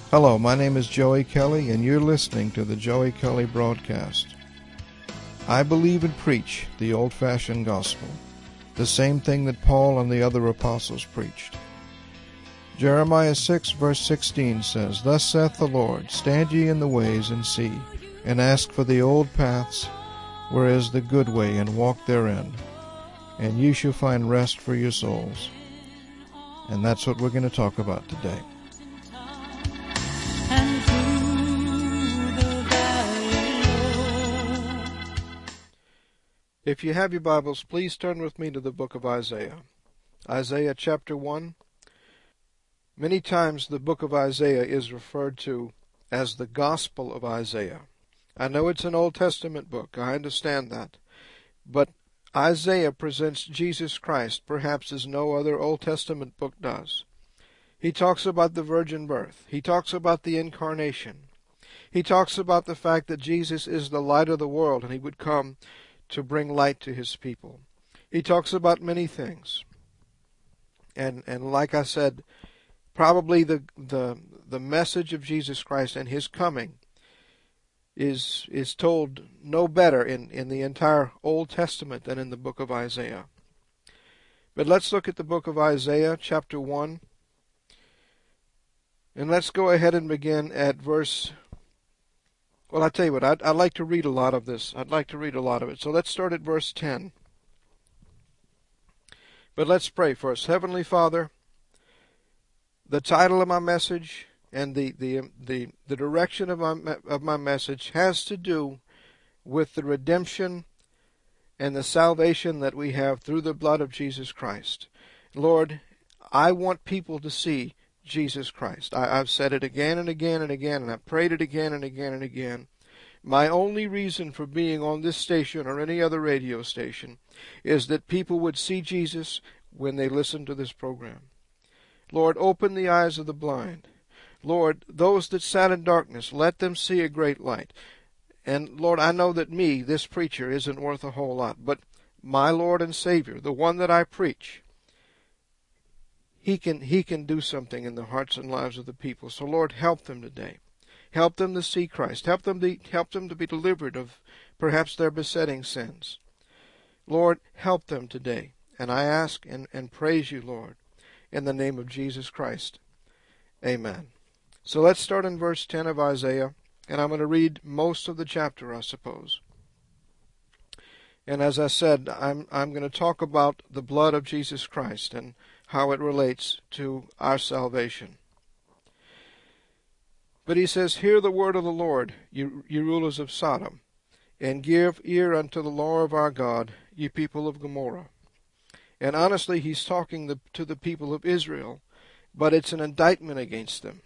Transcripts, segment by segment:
Hello, my name is Joey Kelly, and you're listening to the Joey Kelly Broadcast. I believe and preach the old-fashioned gospel, the same thing that Paul and the other apostles preached. Jeremiah 6, verse 16 says, "Thus saith the Lord, stand ye in the ways, and see, and ask for the old paths, where is the good way, and walk therein, and you shall find rest for your souls." And that's what we're going to talk about today. If you have your Bibles, please turn with me to the book of Isaiah. Isaiah chapter 1. Many times the book of Isaiah is referred to as the Gospel of Isaiah. I know it's an Old Testament book, I understand that. But Isaiah presents Jesus Christ perhaps as no other Old Testament book does. He talks about the virgin birth. He talks about the incarnation. He talks about the fact that Jesus is the light of the world and he would come to bring light to his people. He talks about many things. And like I said, probably the message of Jesus Christ and his coming is told no better in the entire Old Testament than in the book of Isaiah. But let's look at the book of Isaiah chapter 1. And let's go ahead and begin at verse... Well, I tell you what, I'd like to read a lot of this. I'd like to read a lot of it. So let's start at verse 10. But let's pray first. Heavenly Father, the title of my message and the direction of my message has to do with the redemption and the salvation that we have through the blood of Jesus Christ. Lord, I want people to see Jesus Christ. I've said it again and again and again, and I've prayed it again and again and again. My only reason for being on this station or any other radio station is that people would see Jesus when they listen to this program. Lord, open the eyes of the blind. Lord, those that sat in darkness, let them see a great light. And Lord, I know that me, this preacher, isn't worth a whole lot, but my Lord and Savior, the one that I preach, He can do something in the hearts and lives of the people. So Lord, help them today. Help them to see Christ. Help them to be delivered of perhaps their besetting sins. Lord, help them today. And I ask and praise you, Lord, in the name of Jesus Christ. Amen. So let's start in verse 10 of Isaiah, and I'm going to read most of the chapter, I suppose. And as I said, I'm going to talk about the blood of Jesus Christ and how it relates to our salvation. But he says, "Hear the word of the Lord, you rulers of Sodom, and give ear unto the law of our God, ye people of Gomorrah." And honestly, he's talking to the people of Israel, but it's an indictment against them.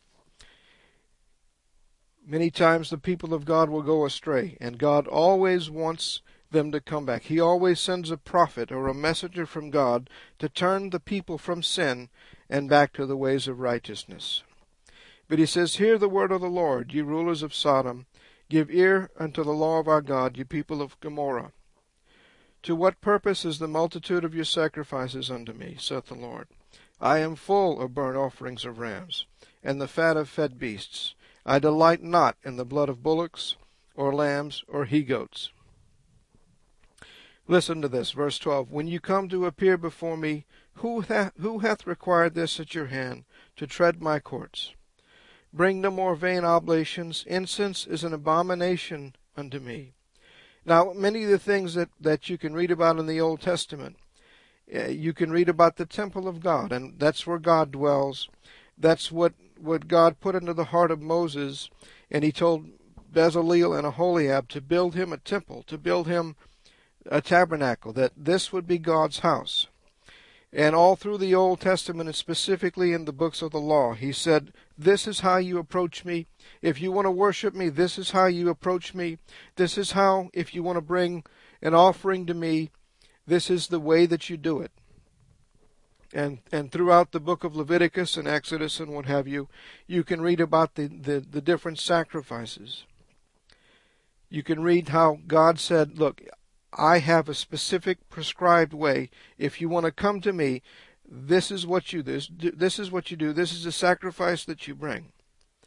Many times the people of God will go astray, and God always wants them to come back. He always sends a prophet or a messenger from God to turn the people from sin and back to the ways of righteousness. But he says, "Hear the word of the Lord, ye rulers of Sodom. Give ear unto the law of our God, ye people of Gomorrah. To what purpose is the multitude of your sacrifices unto me, saith the Lord? I am full of burnt offerings of rams, and the fat of fed beasts. I delight not in the blood of bullocks, or lambs, or he-goats." Listen to this, verse 12. "When you come to appear before me, who hath required this at your hand, to tread my courts? Bring no more vain oblations. Incense is an abomination unto me." Now, many of the things that you can read about in the Old Testament, you can read about the temple of God, and that's where God dwells. That's what God put into the heart of Moses, and he told Bezaleel and Aholiab to build him a temple, to build him a tabernacle, that this would be God's house. And all through the Old Testament, and specifically in the books of the law, he said, this is how you approach me. If you want to worship me, this is how you approach me. This is how, if you want to bring an offering to me, this is the way that you do it. And throughout the book of Leviticus and Exodus and what have you, you can read about the different sacrifices. You can read how God said, look, I have a specific prescribed way. If you want to come to me, this is what you do. This is what you do. This is the sacrifice that you bring.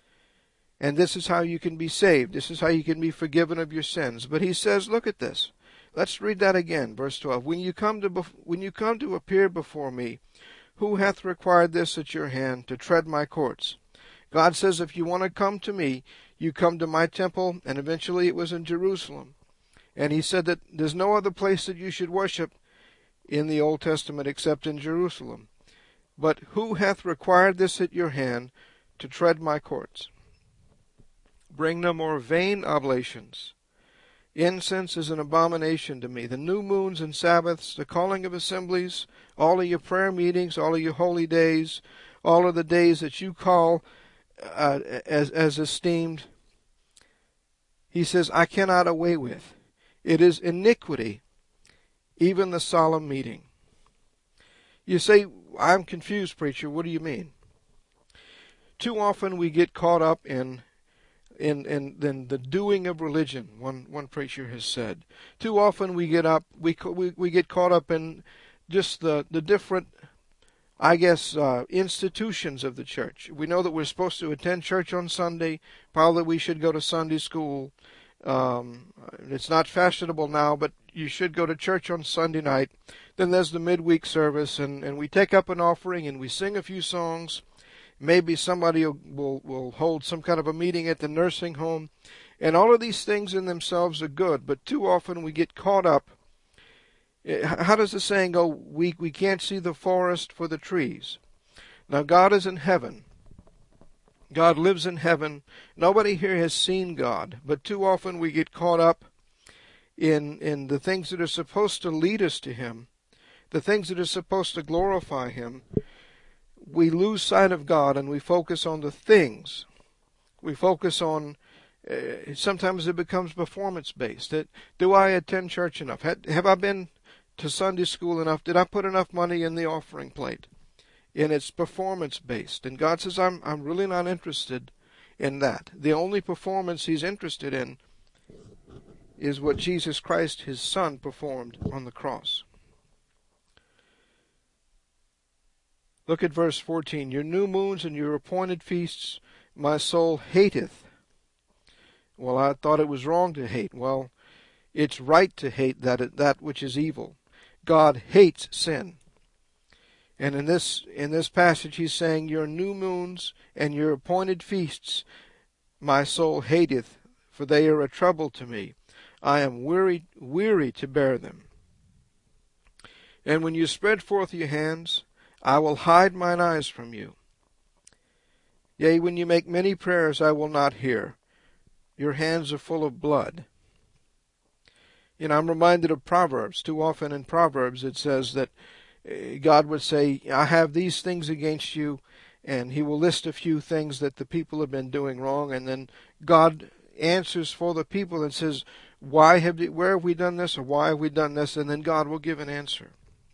And this is how you can be saved. This is how you can be forgiven of your sins. But he says, look at this. Let's read that again, verse 12. When you come to appear before me, who hath required this at your hand to tread my courts? God says, if you want to come to me, you come to my temple, and eventually it was in Jerusalem. And he said that there's no other place that you should worship in the Old Testament except in Jerusalem. But who hath required this at your hand to tread my courts? Bring no more vain oblations. Incense is an abomination to me. The new moons and Sabbaths, the calling of assemblies, all of your prayer meetings, all of your holy days, all of the days that you call as esteemed, he says, I cannot away with. It is iniquity, even the solemn meeting. You say, I'm confused, preacher. What do you mean? Too often we get caught up in the doing of religion. One preacher has said. Too often we get caught up in just the different, institutions of the church. We know that we're supposed to attend church on Sunday. Probably we should go to Sunday school. It's not fashionable now, but you should go to church on Sunday night. Then there's the midweek service, and we take up an offering and we sing a few songs. Maybe somebody will hold some kind of a meeting at the nursing home. And all of these things in themselves are good, but too often we get caught up. How does the saying go? We can't see the forest for the trees. Now God is in heaven. God lives in heaven. Nobody here has seen God, but too often we get caught up in the things that are supposed to lead us to Him, the things that are supposed to glorify Him. We lose sight of God and we focus on the things. We focus on, sometimes it becomes performance-based. Do I attend church enough? Have I been to Sunday school enough? Did I put enough money in the offering plate? And it's performance-based. And God says, I'm really not interested in that. The only performance He's interested in is what Jesus Christ, His Son, performed on the cross. Look at verse 14. Your new moons and your appointed feasts my soul hateth. Well, I thought it was wrong to hate. Well, it's right to hate that which is evil. God hates sin. And in this passage he's saying, your new moons and your appointed feasts my soul hateth, for they are a trouble to me. I am weary to bear them. And when you spread forth your hands, I will hide mine eyes from you. Yea, when you make many prayers, I will not hear. Your hands are full of blood. I'm reminded of Proverbs. Too often in Proverbs it says that God would say, I have these things against you, and He will list a few things that the people have been doing wrong, and then God answers for the people and says, where have we done this, or why have we done this? And then God will give an answer.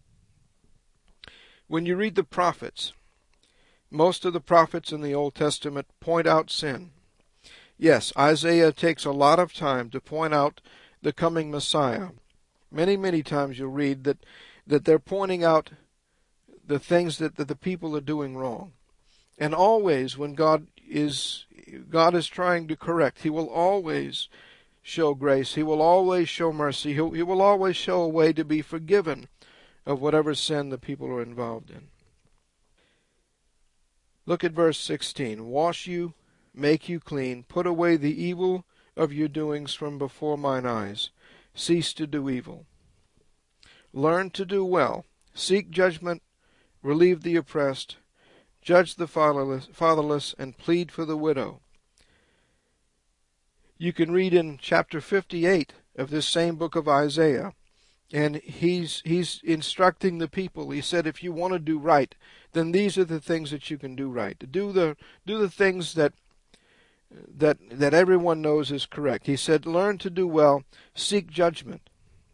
When you read the prophets, most of the prophets in the Old Testament point out sin. Yes, Isaiah takes a lot of time to point out the coming Messiah. Many, many times you'll read that they're pointing out the things that the people are doing wrong. And always when God is trying to correct, He will always show grace. He will always show mercy. He will always show a way to be forgiven of whatever sin the people are involved in. Look at verse 16. Wash you, make you clean, put away the evil of your doings from before mine eyes. Cease to do evil. Learn to do well. Seek judgment, relieve the oppressed, judge the fatherless, and plead for the widow. You can read in chapter 58 of this same book of Isaiah, and he's instructing the people. He said, if you want to do right, then these are the things that you can do right. Do the things that everyone knows is correct. He said, learn to do well, seek judgment.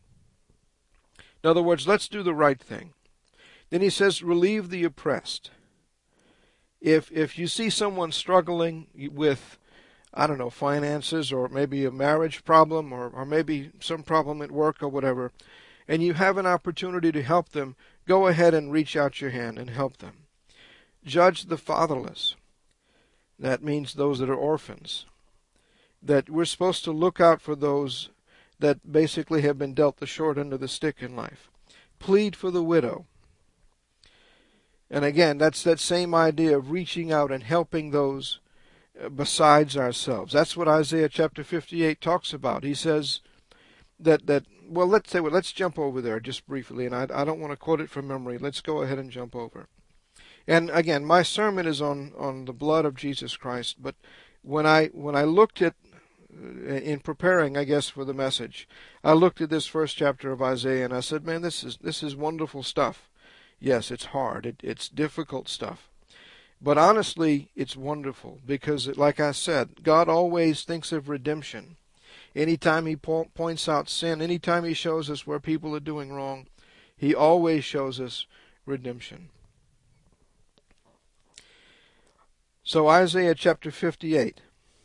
In other words, let's do the right thing. Then he says, relieve the oppressed. If you see someone struggling with, finances, or maybe a marriage problem, or maybe some problem at work or whatever, and you have an opportunity to help them, go ahead and reach out your hand and help them. Judge the fatherless. That means those that are orphans. That we're supposed to look out for those that basically have been dealt the short end of the stick in life. Plead for the widow. And again, that's that same idea of reaching out and helping those besides ourselves. That's what Isaiah chapter 58 talks about. He says well, let's jump over there just briefly, and I don't want to quote it from memory. Let's go ahead and jump over. And again, my sermon is on the blood of Jesus Christ, but when I looked at, in preparing, I guess, for the message, I looked at this first chapter of Isaiah, and I said, man, this is wonderful stuff. Yes, it's hard. It's difficult stuff. But honestly, it's wonderful because, like I said, God always thinks of redemption. Anytime He points out sin, anytime He shows us where people are doing wrong, He always shows us redemption. So Isaiah chapter 58.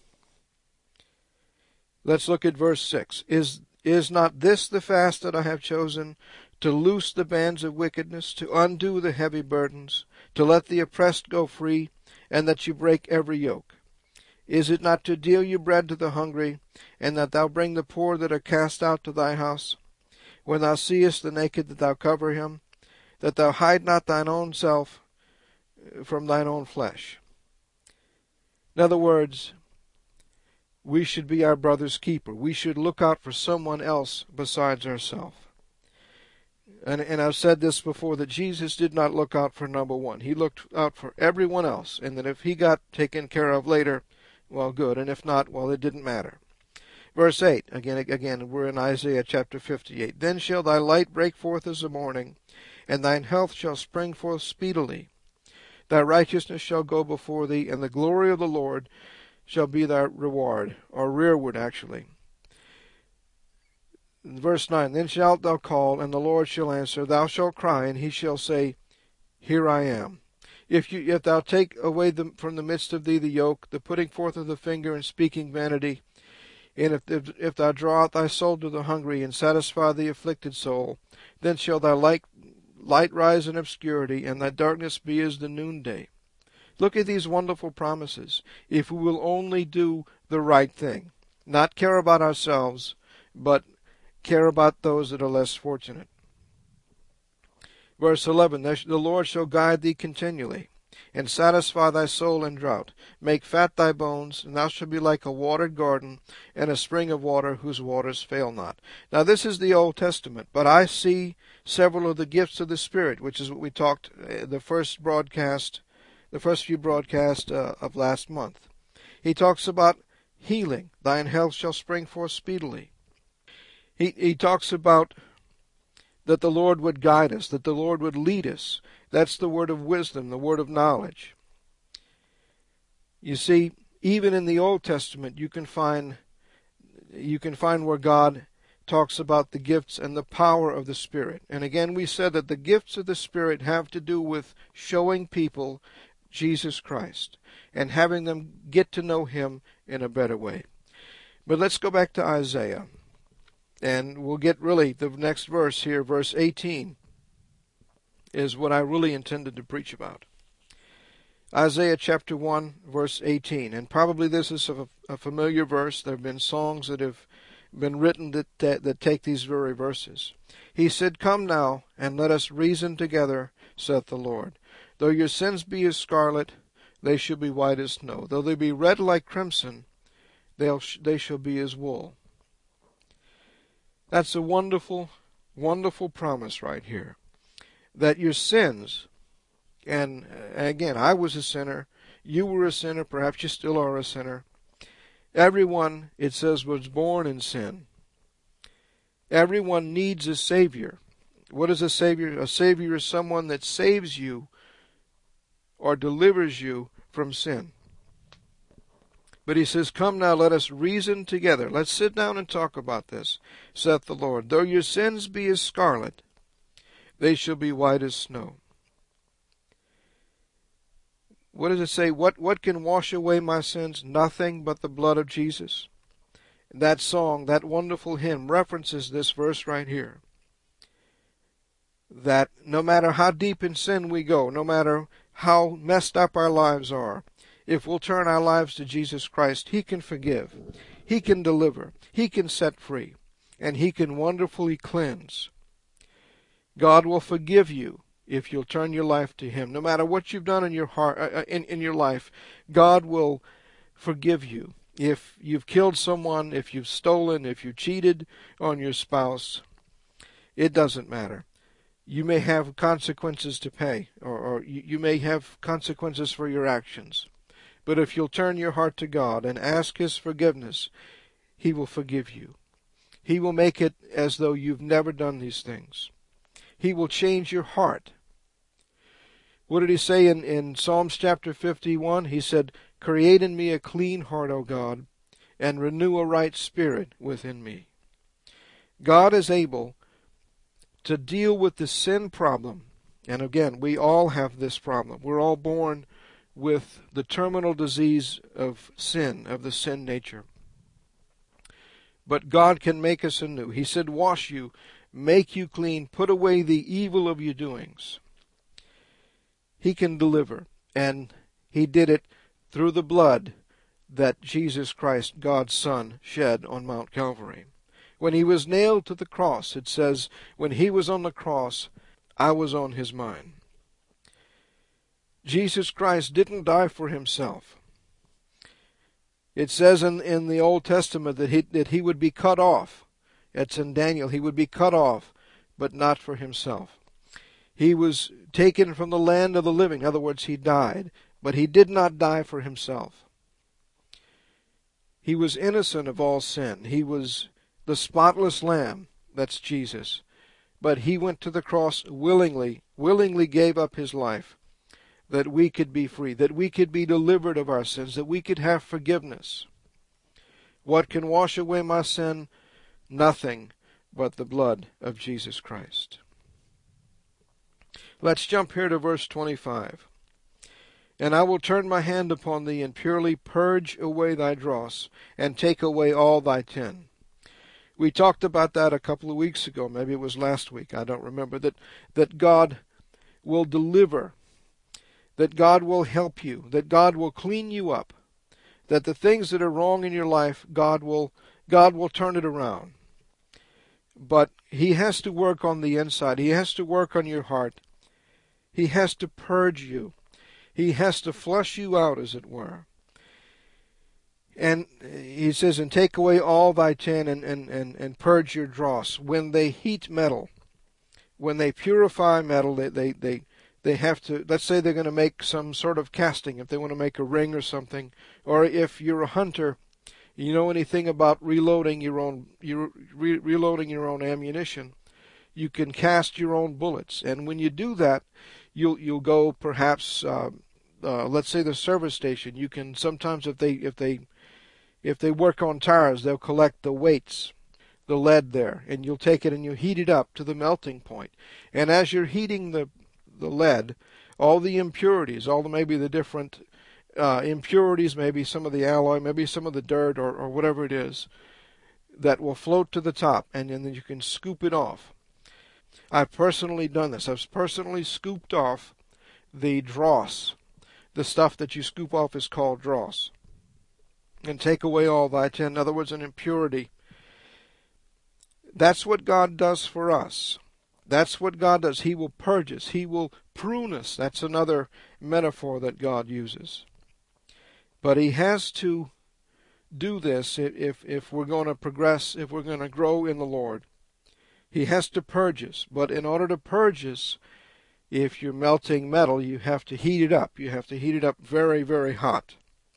Let's look at verse 6. Is not this the fast that I have chosen, to loose the bands of wickedness, to undo the heavy burdens, to let the oppressed go free, and that you break every yoke? Is it not to deal you bread to the hungry, and that thou bring the poor that are cast out to thy house? When thou seest the naked, that thou cover him, that thou hide not thine own self from thine own flesh. In other words, we should be our brother's keeper. We should look out for someone else besides ourselves. And I've said this before, that Jesus did not look out for number one. He looked out for everyone else, and that if he got taken care of later, well, good, and if not, well, it didn't matter. Verse 8, again, we're in Isaiah chapter 58. Then shall thy light break forth as the morning, and thine health shall spring forth speedily. Thy righteousness shall go before thee, and the glory of the Lord shall be thy reward, or rearward, actually. Verse 9, then shalt thou call, and the Lord shall answer. Thou shalt cry, and he shall say, Here I am. If thou take away from the midst of thee the yoke, the putting forth of the finger, and speaking vanity, and if thou draw out thy soul to the hungry, and satisfy the afflicted soul, then shall thy light rise in obscurity, and thy darkness be as the noonday. Look at these wonderful promises. If we will only do the right thing, not care about ourselves, but care about those that are less fortunate. Verse 11, the Lord shall guide thee continually, and satisfy thy soul in drought. Make fat thy bones, and thou shalt be like a watered garden, and a spring of water whose waters fail not. Now this is the Old Testament, but I see several of the gifts of the Spirit, which is what we talked the first few broadcasts of last month. He talks about healing. Thine health shall spring forth speedily. He talks about that the Lord would guide us, that the Lord would lead us. That's the word of wisdom, the word of knowledge. You see, even in the Old Testament, you can find where God talks about the gifts and the power of the Spirit. And again, we said that the gifts of the Spirit have to do with showing people Jesus Christ and having them get to know Him in a better way. But let's go back to Isaiah. And we'll get really the next verse here, verse 18, is what I really intended to preach about. Isaiah chapter 1, verse 18. And probably this is a familiar verse. There have been songs that have been written that take these very verses. He said, Come now, and let us reason together, saith the Lord. Though your sins be as scarlet, they shall be white as snow. Though they be red like crimson, they shall be as wool. That's a wonderful, wonderful promise right here. That your sins, and again, I was a sinner, you were a sinner, perhaps you still are a sinner. Everyone, it says, was born in sin. Everyone needs a Savior. What is a Savior? A Savior is someone that saves you or delivers you from sin. But he says, Come now, let us reason together. Let's sit down and talk about this, saith the Lord. Though your sins be as scarlet, they shall be white as snow. What does it say? What can wash away my sins? Nothing but the blood of Jesus. That song, that wonderful hymn, references this verse right here. That no matter how deep in sin we go, no matter how messed up our lives are, If we'll turn our lives to Jesus Christ, He can forgive, He can deliver, He can set free, and He can wonderfully cleanse. God will forgive you if you'll turn your life to Him. No matter what you've done in your heart, in your life, God will forgive you. If you've killed someone, if you've stolen, if you cheated on your spouse, it doesn't matter. You may have consequences to pay, or you may have consequences for your actions. But if you'll turn your heart to God and ask His forgiveness, He will forgive you. He will make it as though you've never done these things. He will change your heart. What did He say in Psalms chapter 51? He said, "Create in me a clean heart, O God, and renew a right spirit within me." God is able to deal with the sin problem. And again, we all have this problem. We're all born with the terminal disease of sin, of the sin nature. But God can make us anew. He said, "Wash you, make you clean, put away the evil of your doings." He can deliver, and He did it through the blood that Jesus Christ, God's Son, shed on Mount Calvary. When He was nailed to the cross, it says, when He was on the cross, I was on His mind. Jesus Christ didn't die for Himself. It says in the Old Testament that he would be cut off. It's in Daniel. He would be cut off, but not for Himself. He was taken from the land of the living. In other words, He died, but He did not die for Himself. He was innocent of all sin. He was the spotless Lamb. That's Jesus. But He went to the cross willingly gave up His life, that we could be free, that we could be delivered of our sins, that we could have forgiveness. What can wash away my sin? Nothing but the blood of Jesus Christ. Let's jump here to verse 25. "And I will turn my hand upon thee, and purely purge away thy dross, and take away all thy tin." We talked about that a couple of weeks ago. Maybe it was last week. I don't remember. That God will deliver, that God will help you, that God will clean you up, that the things that are wrong in your life, God will turn it around. But He has to work on the inside. He has to work on your heart. He has to purge you. He has to flush you out, as it were. And He says, "And take away all thy tin, and purge your dross." When they heat metal, when they purify metal, they have to, let's say they're going to make some sort of casting, if they want to make a ring or something, or if you're a hunter, you know anything about reloading your own ammunition, you can cast your own bullets. And when you do that, you'll go perhaps, let's say the service station. You can sometimes, if they work on tires, they'll collect the weights, the lead there, and you'll take it and you heat it up to the melting point. And as you're heating the lead, all the impurities, maybe the different impurities, maybe some of the alloy, maybe some of the dirt or whatever it is, that will float to the top, and then you can scoop it off. I've personally done this. I've personally scooped off the dross. The stuff that you scoop off is called dross. And take away all thy tin. In other words, an impurity. That's what God does for us. That's what God does. He will purge us. He will prune us. That's another metaphor that God uses. But He has to do this if we're going to progress, if we're going to grow in the Lord. He has to purge us. But in order to purge us, if you're melting metal, you have to heat it up. You have to heat it up very, very hot.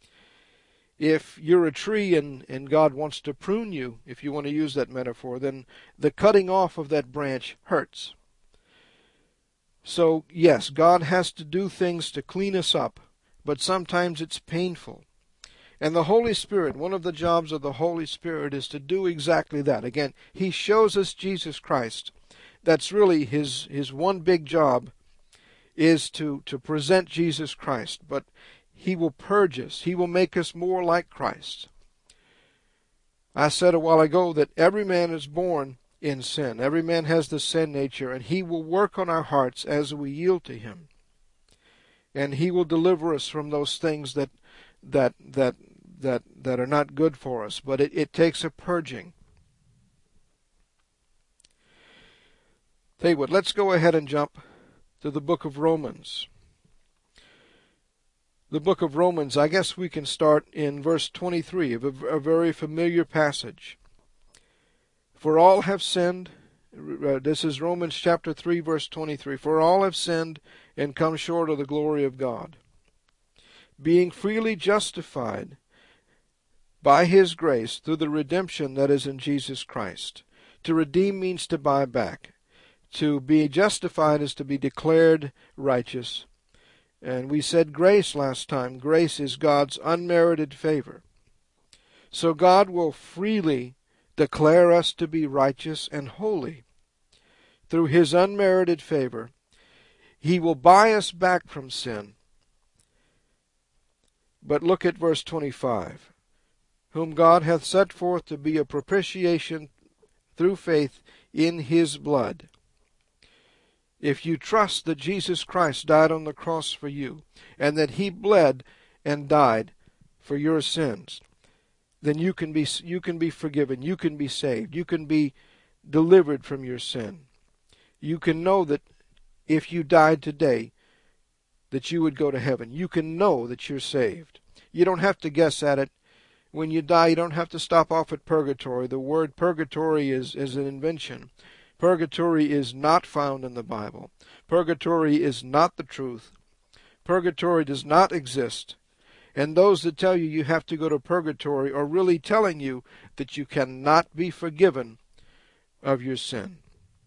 If you're a tree and God wants to prune you, if you want to use that metaphor, then the cutting off of that branch hurts. So, yes, God has to do things to clean us up, but sometimes it's painful. And the Holy Spirit, one of the jobs of the Holy Spirit is to do exactly that. Again, He shows us Jesus Christ. That's really His one big job, is to present Jesus Christ. But He will purge us. He will make us more like Christ. I said a while ago that every man is born in sin. Every man has the sin nature, and He will work on our hearts as we yield to Him. And He will deliver us from those things that that are not good for us, but it takes a purging. Tell you what, let's go ahead and jump to the book of Romans. The book of Romans, I guess we can start in verse 23 of a very familiar passage. For all have sinned, this is Romans chapter 3 verse 23, for all have sinned and come short of the glory of God, being freely justified by His grace through the redemption that is in Jesus Christ. To redeem means to buy back. To be justified is to be declared righteous. And we said grace last time. Grace is God's unmerited favor. So God will freely declare us to be righteous and holy. Through His unmerited favor, He will buy us back from sin. But look at verse 25. Whom God hath set forth to be a propitiation through faith in His blood. If you trust that Jesus Christ died on the cross for you, and that He bled and died for your sins, then you can be forgiven, you can be saved, you can be delivered from your sin. You can know that if you died today, that you would go to heaven. You can know that you're saved. You don't have to guess at it. When you die, you don't have to stop off at purgatory. The word purgatory is an invention. Purgatory is not found in the Bible. Purgatory is not the truth. Purgatory does not exist. And those that tell you you have to go to purgatory are really telling you that you cannot be forgiven of your sin.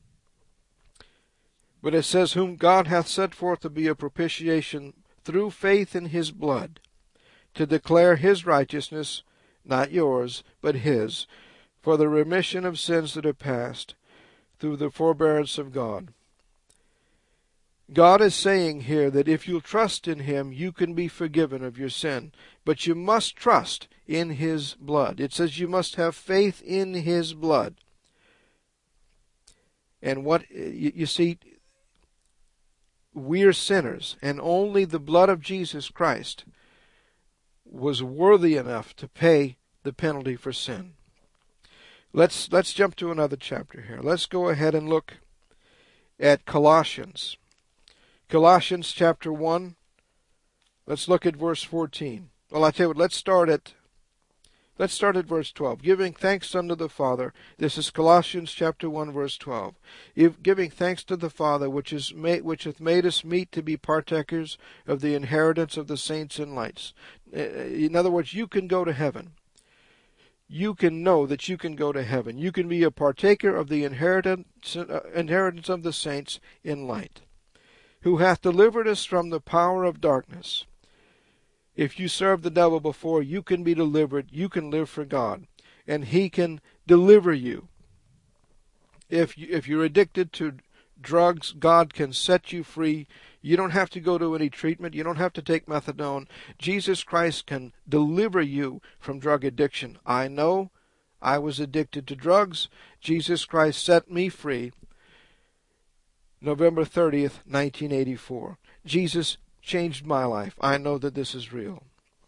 But it says, whom God hath set forth to be a propitiation through faith in His blood, to declare His righteousness, not yours, but His, for the remission of sins that are past, through the forbearance of God. God is saying here that if you'll trust in Him, you can be forgiven of your sin. But you must trust in His blood. It says you must have faith in His blood. And what, you see, we're sinners, and only the blood of Jesus Christ was worthy enough to pay the penalty for sin. Let's jump to another chapter here. Let's go ahead and look at Colossians. Colossians chapter 1. Let's look at verse 14. Well, I tell you what, let's start at verse 12. Giving thanks unto the Father. This is Colossians chapter 1 verse 12. Giving thanks to the Father which hath made us meet to be partakers of the inheritance of the saints in lights. In other words, you can go to heaven. You can know that you can go to heaven. You can be a partaker of the inheritance of the saints in light, who hath delivered us from the power of darkness. If you serve the devil before, you can be delivered. You can live for God, and He can deliver you. If you're addicted to drugs, God can set you free. You don't have to go to any treatment. You don't have to take methadone. Jesus Christ can deliver you from drug addiction. I know I was addicted to drugs. Jesus Christ set me free. November 30th, 1984. Jesus changed my life. I know that this is real.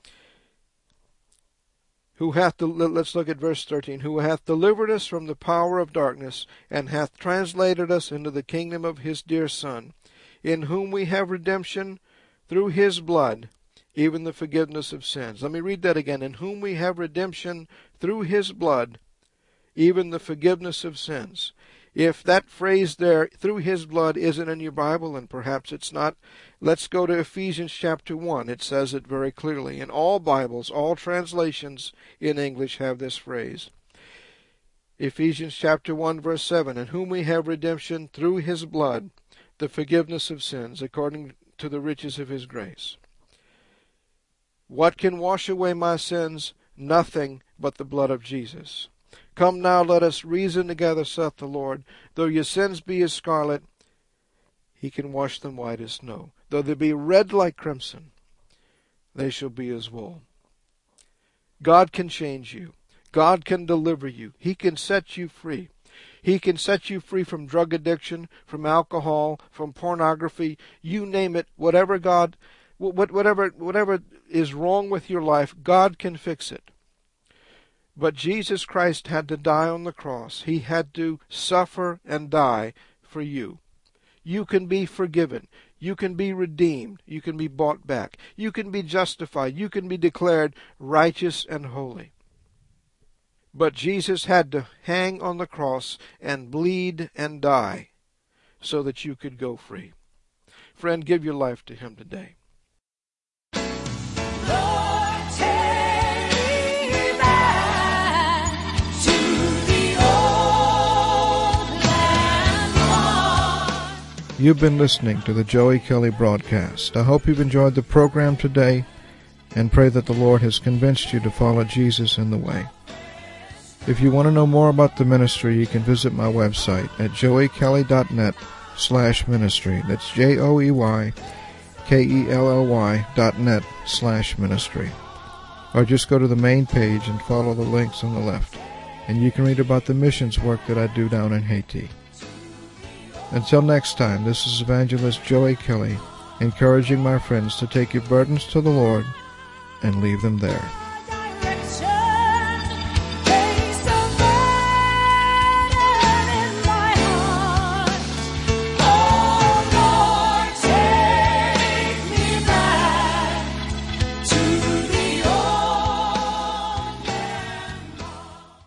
Let's look at verse 13. Who hath delivered us from the power of darkness, and hath translated us into the kingdom of His dear Son, in whom we have redemption through His blood, even the forgiveness of sins. Let me read that again. In whom we have redemption through His blood, even the forgiveness of sins. If that phrase there, through His blood, isn't in your Bible, and perhaps it's not, let's go to Ephesians chapter 1. It says it very clearly. In all Bibles, all translations in English have this phrase. Ephesians chapter 1 verse 7. In whom we have redemption through His blood, the forgiveness of sins, according to the riches of His grace. What can wash away my sins? Nothing but the blood of Jesus. Come now, let us reason together, saith the Lord. Though your sins be as scarlet, He can wash them white as snow. Though they be red like crimson, they shall be as wool. God can change you. God can deliver you. He can set you free. He can set you free from drug addiction, from alcohol, from pornography, you name it. Whatever God whatever is wrong with your life, God can fix it. But Jesus Christ had to die on the cross. He had to suffer and die for you. You can be forgiven. You can be redeemed. You can be bought back. You can be justified. You can be declared righteous and holy. But Jesus had to hang on the cross and bleed and die so that you could go free. Friend, give your life to Him today. You've been listening to the Joey Kelly broadcast. I hope you've enjoyed the program today and pray that the Lord has convinced you to follow Jesus in the way. If you want to know more about the ministry, you can visit my website at joeykelly.net/ministry. That's joeykelly.net/ministry. Or just go to the main page and follow the links on the left, and you can read about the missions work that I do down in Haiti. Until next time, this is Evangelist Joey Kelly, encouraging my friends to take your burdens to the Lord and leave them there.